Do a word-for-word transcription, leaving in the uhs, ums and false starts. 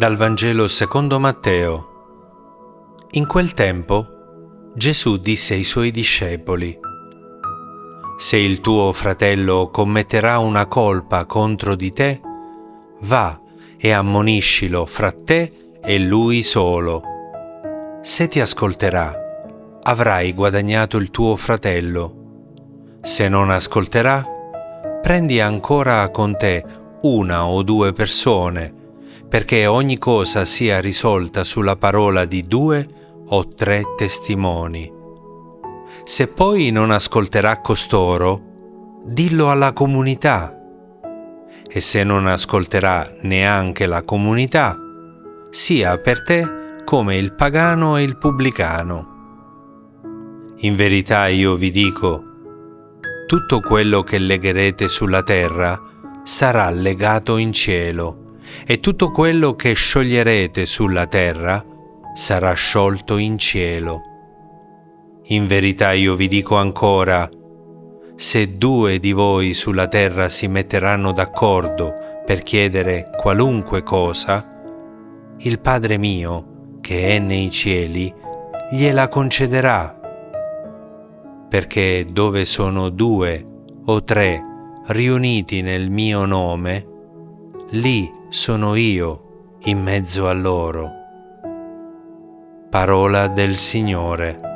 Dal Vangelo secondo Matteo. In quel tempo Gesù disse ai suoi discepoli: Se il tuo fratello commetterà una colpa contro di te, va e ammoniscilo fra te e lui solo. Se ti ascolterà, avrai guadagnato il tuo fratello. Se non ascolterà, prendi ancora con te una o due persone, perché ogni cosa sia risolta sulla parola di due o tre testimoni. Se poi non ascolterà costoro, dillo alla comunità. E se non ascolterà neanche la comunità, sia per te come il pagano e il pubblicano. In verità io vi dico, tutto quello che legherete sulla terra sarà legato in cielo, e tutto quello che scioglierete sulla terra sarà sciolto in cielo. In verità io vi dico ancora, se due di voi sulla terra si metteranno d'accordo per chiedere qualunque cosa, il Padre mio, che è nei cieli, gliela concederà. Perché dove sono due o tre riuniti nel mio nome, lì sono io in mezzo a loro. Parola del Signore.